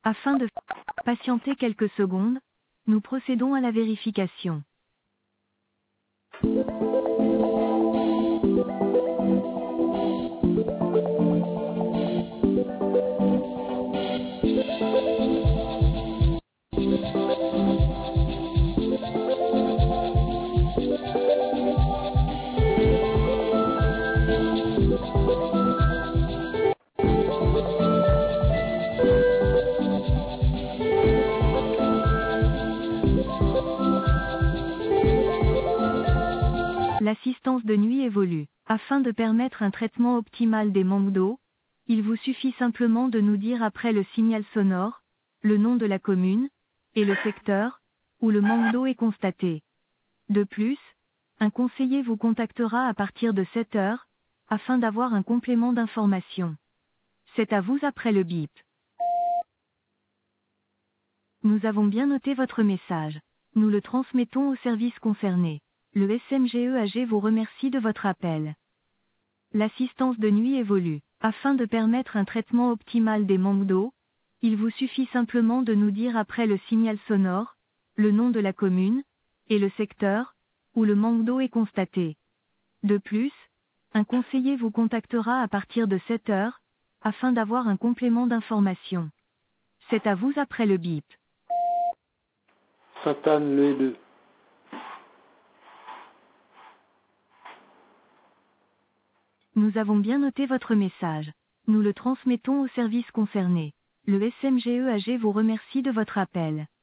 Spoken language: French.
Afin de patienter quelques secondes, nous procédons à la vérification. L'assistance de nuit évolue. Afin de permettre un traitement optimal des manques d'eau, il vous suffit simplement de nous dire après le signal sonore, le nom de la commune, et le secteur, où le manque d'eau est constaté. De plus, un conseiller vous contactera à partir de 7 heures, afin d'avoir un complément d'information. C'est à vous après le bip. Nous avons bien noté votre message. Nous le transmettons au service concerné. Le SMGEAG vous remercie de votre appel. L'assistance de nuit évolue. Afin de permettre un traitement optimal des manques d'eau, il vous suffit simplement de nous dire après le signal sonore, le nom de la commune, et le secteur, où le manque d'eau est constaté. De plus, un conseiller vous contactera à partir de 7 heures, afin d'avoir un complément d'information. C'est à vous après le bip. Sainte-Anne le Haideux. Nous avons bien noté votre message. Nous le transmettons au service concerné. Le SMGEAG vous remercie de votre appel.